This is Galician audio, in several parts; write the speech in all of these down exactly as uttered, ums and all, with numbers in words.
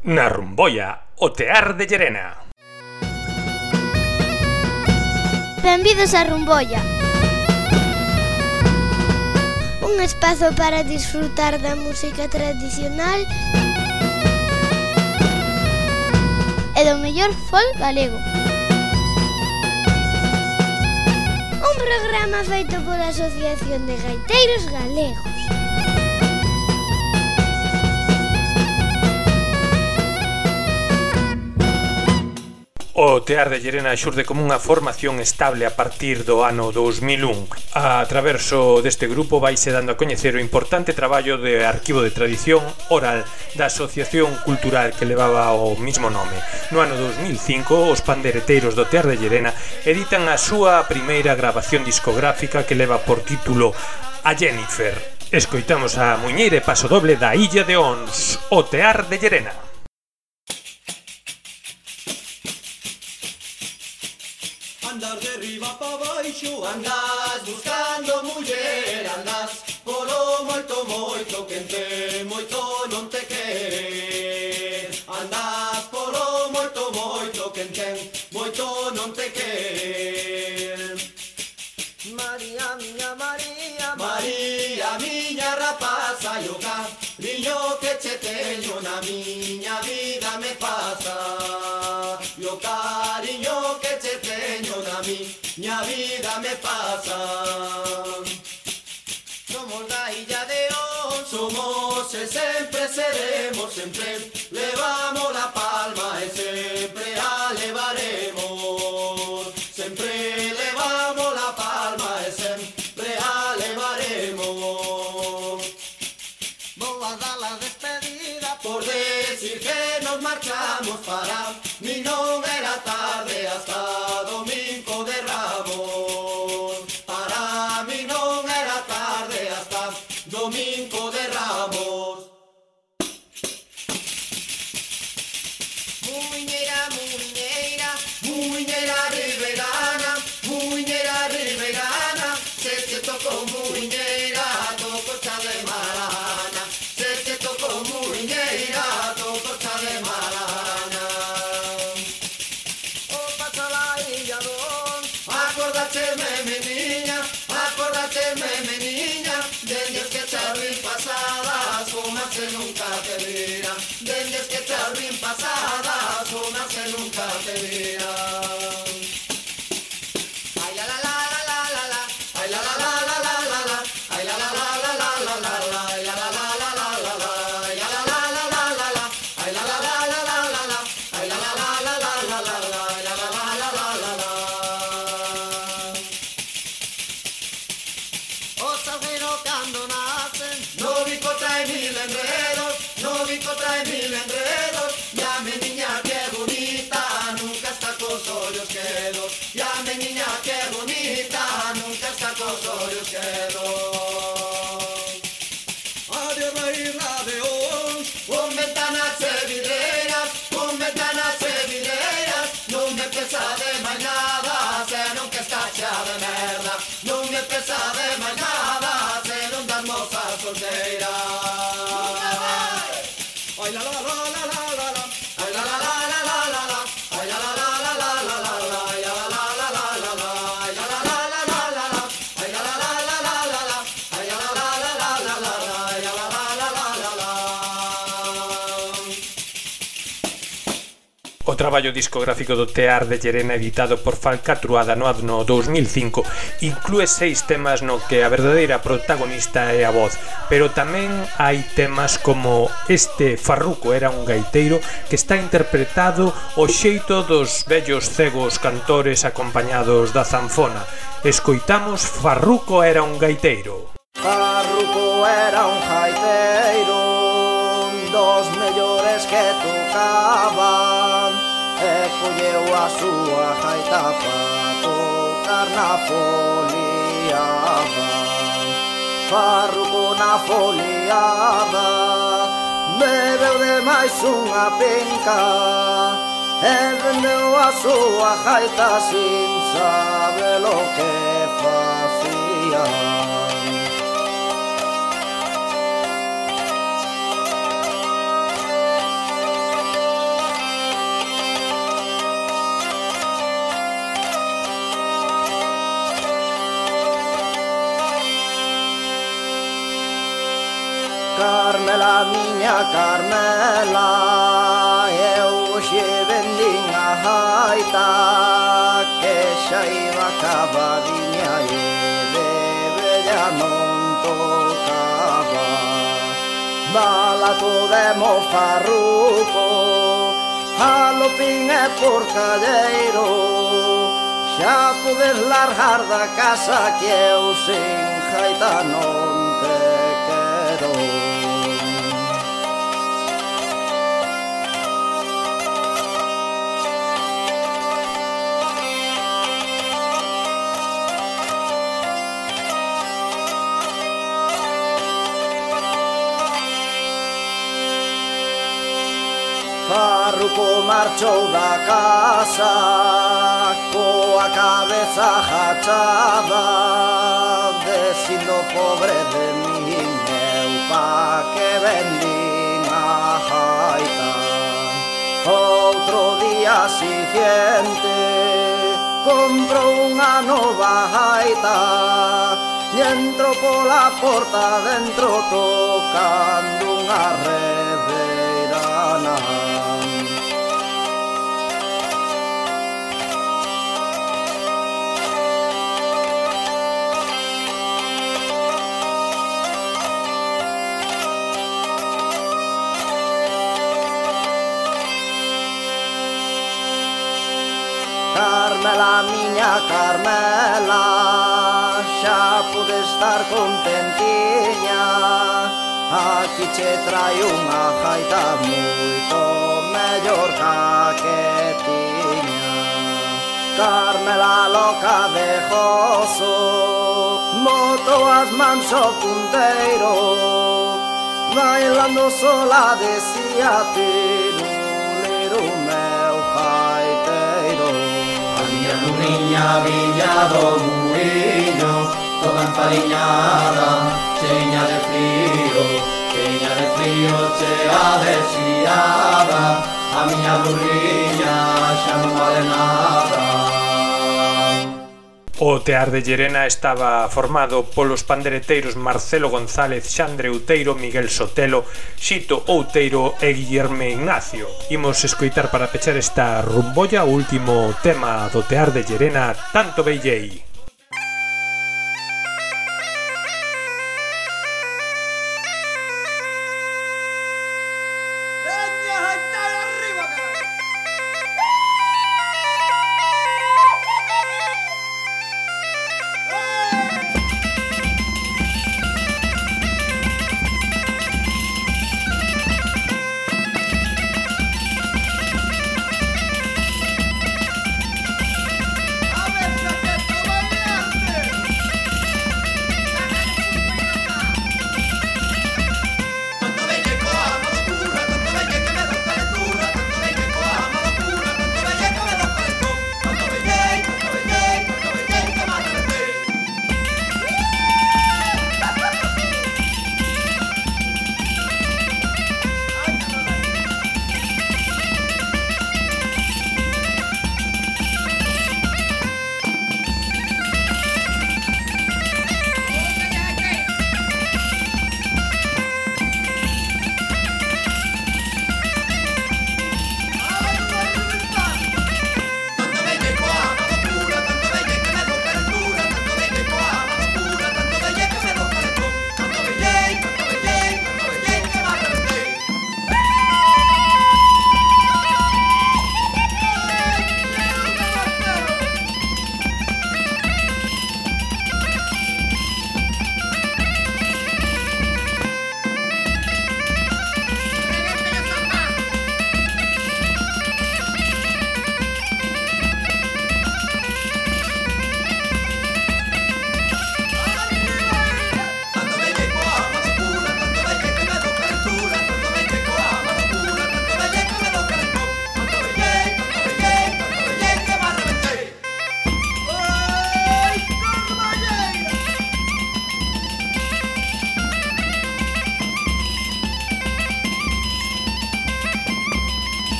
Na Rumboia, o Tear de Llerena. Benvidos a Rumboia, un espazo para disfrutar da música tradicional e do mellor folk galego. Un programa feito pola Asociación de Gaiteiros Galegos. O Tear de Llerena xurde como unha formación estable a partir do ano dous mil un. A traverso deste grupo vaise dando a coñecer o importante traballo de arquivo de tradición oral da Asociación Cultural que levaba o mismo nome. No ano dous mil cinco, os pandereteiros do Tear de Llerena editan a súa primeira grabación discográfica que leva por título A Jennifer. Escoitamos a muiñeira e paso doble da Illa de Ons, o Tear de Llerena. Andas de riba pa baixo, andas buscando muller, andas polo moito, moito, que entre moito non te quer. Andas polo moito, moito, que entre moito non te quer. María, miña María, María, miña rapaza, yo cariño que che teño na miña vida me pasa. Yo cariño que che teño na miña vida me pasa. Somos da Illa de Ons, somos e sempre seremos, sempre levamos la palma e sempre a levaremos. Sempre levamos la palma e sempre a levaremos. Vou a dar la despedida por decir que nos marchamos para mi non era tarde hasta domingo de Ramos. Para mi non era tarde hasta domingo de Ramos. Muiñeira, muiñeira, muiñeira riverana, muiñeira riverana, se te tocó muiñeira, toco cha de marana, se te tocó muiñeira, toco cha de marana. O pasa la Illa de Ons, acordáteme mi niña, acordáteme mi niña, desde que charrín pasadas, fumarse nunca te vira, desde que charrín pasadas, fumarse nunca te vira. Ay la la la la la la, ay la la la la la la, ay la la la la la la la, ay la la la la la la la, ay la la la la la la la, ay la la la la la la la, ay la la la la la la la, ay la la la la la la. O salguero cando nacen, no bico trae mil enredos, no bico trae mil enredos, ya mi niña que bonita, nunca está con sollos quedos, ya mi niña que bonita, nunca está con sollos quedos. Adiós la Isla de Ons, con ventanas e vidreiras, con ventanas e vidreiras, non me pesa de máis nada, senón que está xa de merda, non me pesa de máis nada, senón das mozas solteiras. Ay la la la la la la la, ay la la la la la la la, ay la la la la la la la, ay la la la la la la la, ay la la la la la la la, ay la la la la la la la, ay la la la la la la la, ay la la la la la la. O traballo discográfico do Tear de Llerena editado por Falcatruada no ano dous mil cinco inclúe seis temas no que a verdadeira protagonista é a voz, pero tamén hai temas como este Farruco era un gaiteiro que está interpretado o xeito dos vellos cegos cantores acompañados da zanfona. Escoitamos Farruco era un gaiteiro. Farruco era un gaiteiro dos mellores que tocaban e colleu a súa gaita pa tocar na foliada. Farruco na foliada bebeu de máis unha penca e vendeu a súa gaita sin saber lo que facía. Carmela, eu hoxe vendín a jaita que xa iba acabadiña e de bella non tocaba. Balato de mofarruco, jalopín e porcalleiro, xa podes largar da casa que eu sin jaita non te quero. Farruco marchou da casa coa cabeza agachada, dicindo pobre de min, eu pa que vendín a jaita. Outro día siguiente comprou unha nova jaita e entro pola porta dentro tocando unha reveirana. Carmela, miña Carmela, xa pode estar contentiña, aquí che trai unha jaita moito mellor ca que tiña. Carmela loca de gozo, botou as mans ao punteiro, bailando sola decía tirulero meu jaiteiro. Burriña villa do muiño, toda empariñada, cheña de frío, cheña de frío, chea desfiada. A miña burriña xa non vale nada. O Tear de Llerena estaba formado polos pandereteiros Marcelo González, Xandre Outeiro, Miguel Sotelo, Xito Outeiro e Guillerme Ignacio. Imos escoitar para pechar esta rumbolla o último tema do Tear de Llerena, Tanto Bellei. A ver,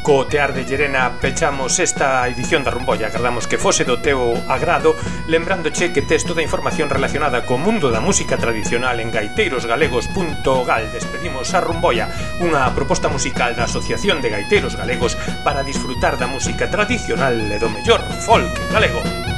Co Tear de Llerena pechamos esta edición da Rumbolla. Agardamos que fose do teu agrado, lembrándoche que tes toda a información relacionada co mundo da música tradicional en gaiteiros galegos punto gal. Despedimos a Rumbolla, unha proposta musical da Asociación de Gaiteiros Galegos para disfrutar da música tradicional e do mellor folk galego.